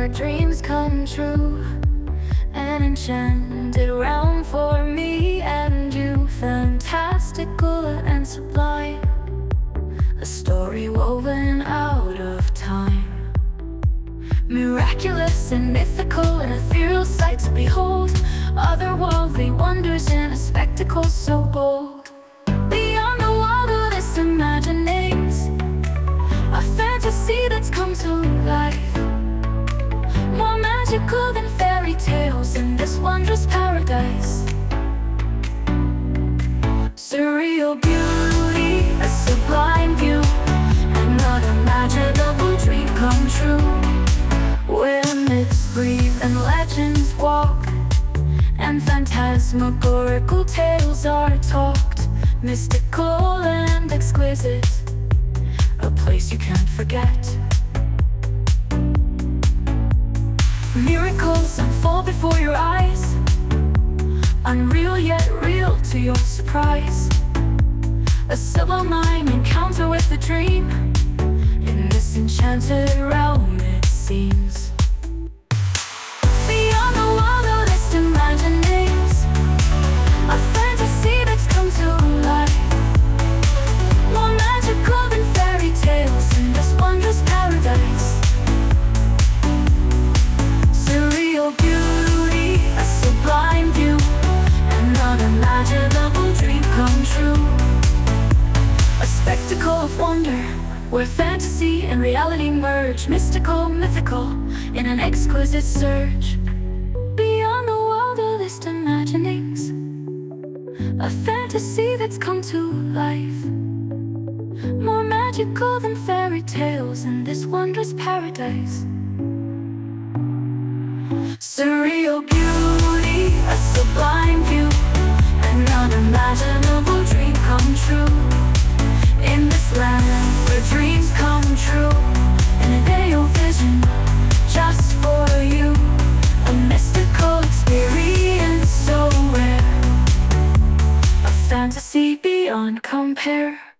where dreams come true. An enchanted realm for me and you, fantastical and sublime. A story woven out of time, miraculous and mythical, an ethereal sight to behold. Otherworldly wonders in a spectacle so bold. Beyond the wildest imaginings, a fantasy that's come to life, more magical than fairy tales in this wondrous paradise. Surreal beauty, a sublime view, an unimaginable dream come true, where myths breathe and legends walk, and phantasmagorical tales are talked. Mystical and exquisite, a place you can't forget. Miracles unfold before your eyes, unreal yet real to your surprise. A sublime encounter with a dream, in this enchanted realm it seems. Beyond the wildest imaginings, a fantasy that's come to life, more magical than fairy tales in this wondrous paradise. Surreal beauty, a sublime view, an unimaginable dream come true. A spectacle of wonder, where fantasy and reality merge. Mystical, mythical, in an exquisite surge. Beyond the wildest imaginings, a fantasy that's come to life, more magical than fairy tales in this wondrous paradise. Surreal beauty, a sublime view, an unimaginable dream come true. In this land where dreams come true, an ideal vision just for you. A mystical experience so rare, a fantasy beyond compare.